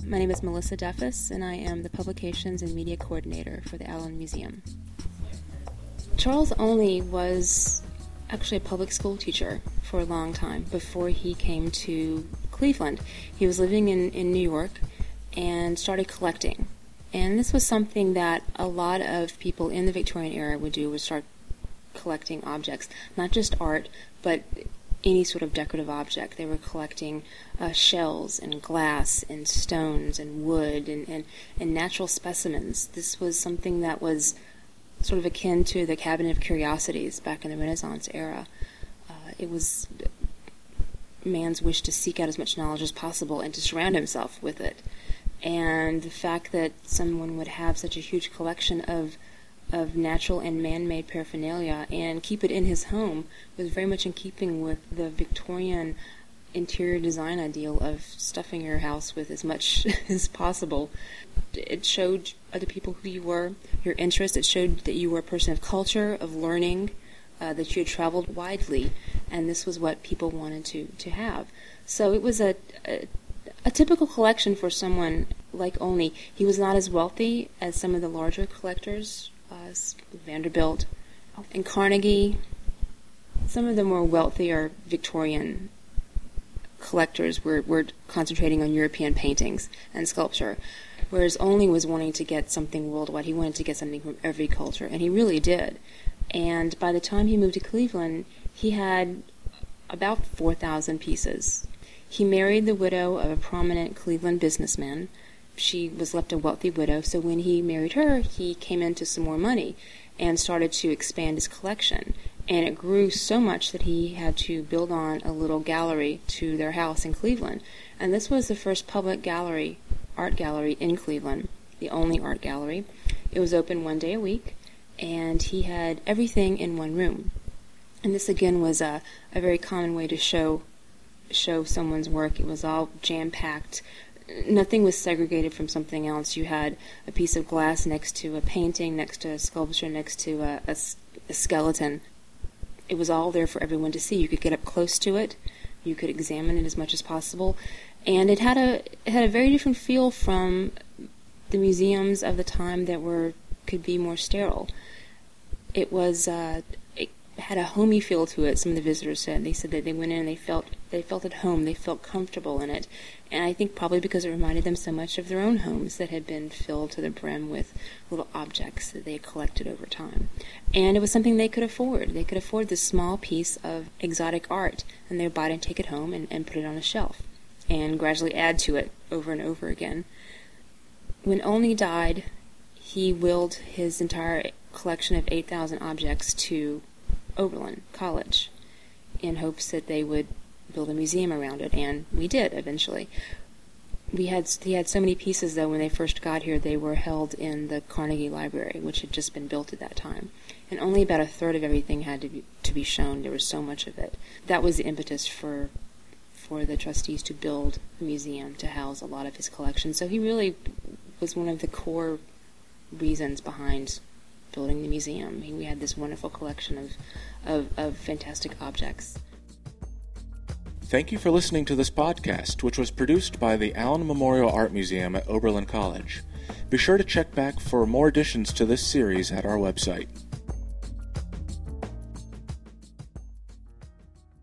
My name is Melissa Duffus, and I am the Publications and Media Coordinator for the Allen Museum. Charles Olney was actually a public school teacher for a long time before he came to Cleveland. He was living in New York and started collecting. And this was something that a lot of people in the Victorian era would do, was start collecting objects, not just art, but any sort of decorative object. They were collecting shells and glass and stones and wood and natural specimens. This was something that was sort of akin to the Cabinet of Curiosities back in the Renaissance era. It was man's wish to seek out as much knowledge as possible and to surround himself with it. And the fact that someone would have such a huge collection of natural and man-made paraphernalia and keep it in his home was very much in keeping with the Victorian interior design ideal of stuffing your house with as much as possible. It showed other people who you were, your interests. It showed that you were a person of culture, of learning, that you had traveled widely, and this was what people wanted to have. So it was a typical collection for someone like Olney. He was not as wealthy as some of the larger collectors, Vanderbilt and Carnegie. Some of the more wealthier Victorian collectors were concentrating on European paintings and sculpture, whereas Olney was wanting to get something worldwide. He wanted to get something from every culture, and he really did. And by the time he moved to Cleveland, he had about 4,000 pieces. He married the widow of a prominent Cleveland businessman. She was left a wealthy widow, so when he married her, he came into some more money and started to expand his collection. And it grew so much that he had to build on a little gallery to their house in Cleveland. And this was the first public gallery, art gallery in Cleveland, the only art gallery. It was open one day a week, and he had everything in one room. And this, again, was a very common way to show someone's work. It was all jam-packed. Nothing was segregated from something else. You had a piece of glass next to a painting, next to a sculpture, next to a skeleton. It was all there for everyone to see. You could get up close to it. You could examine it as much as possible. And it had a very different feel from the museums of the time that could be more sterile. It had a homey feel to it, some of the visitors said. They said that they went in and they felt at home, they felt comfortable in it. And I think probably because it reminded them so much of their own homes that had been filled to the brim with little objects that they had collected over time. And it was something they could afford. They could afford this small piece of exotic art, and they would buy it and take it home and put it on a shelf and gradually add to it over and over again. When Olney died, he willed his entire collection of 8,000 objects to Oberlin College in hopes that they would build a museum around it, and we did eventually. He had so many pieces, though, when they first got here, they were held in the Carnegie Library, which had just been built at that time. And only about a third of everything had to be shown. There was so much of it. That was the impetus for the trustees to build a museum to house a lot of his collection. So he really was one of the core reasons behind building the museum. We had this wonderful collection of fantastic objects. Thank you for listening to this podcast, which was produced by the Allen Memorial Art Museum at Oberlin College. Be sure to check back for more additions to this series at our website.